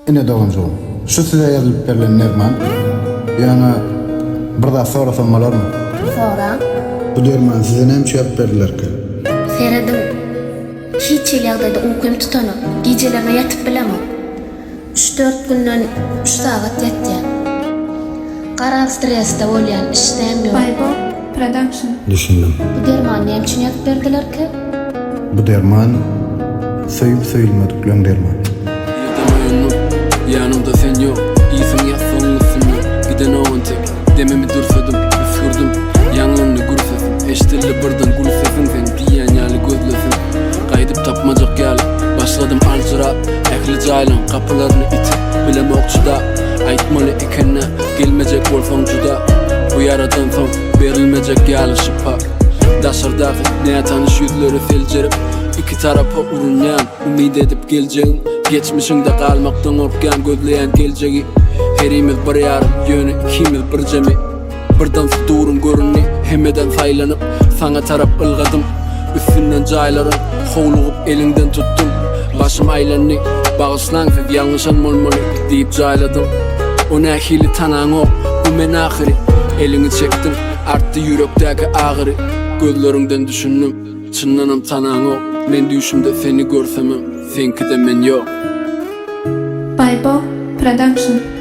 Ine doğuncuğum, şu size yazılıp berilen Nerman, yani bir sorasam bolarmy? Sonra Bu derman size nämçe ýazyp berdiler ki? Feredim hiç ýagdaýda uykym tutanyp, gecelerine yatıp bilemem. 3-4 günden 3 saat yatýan. Gara stresde bolýan, işdem ýok. Bible Production. Düşündüm. Bu derman nämçe ýazyp berdiler ki? Bu derman söýüp söýülmedikleň derman. Yanımda sen yok, iyisin yazsanlısın yok. Giden oğun tek, dememi dursadım, üfürdüm. Yanlımını gürsesin, eştirli birden gül sesin. Sen diyen yali gözlesin, kaydıp tapmacak yali. Başladım alcırap, ehli caylan kapılarını itip bilem okçuda. Aytmalı ekenne, gelmeyecek bolsan juda. Bu yaradan son, verilmeyecek yali şıpa. Daşırdaki ne tanış yüzleri selcerip, iki tarafa urunyan, umid edip geleceğin. Geçmişinde kalmaktan orkan gözleyen geleceği. Herimiz bir yarım yönü, ikimiz bir cemi. Birden durun görünni, hemeden saylanıp sana tarap ılgadım. Üstünden cayların, hovluğup elinden tuttum. Başım aylanni, bağışlansız yanlışan molmoli deyip cayladım. O nehili tanan o, bu men ahiri. Elini çektin, arttı yürekteki ağrı. Gözlerinden düşündüm, çınlanım tanan o. Men düşümde seni görsemem, senki de men yok. Bible Production.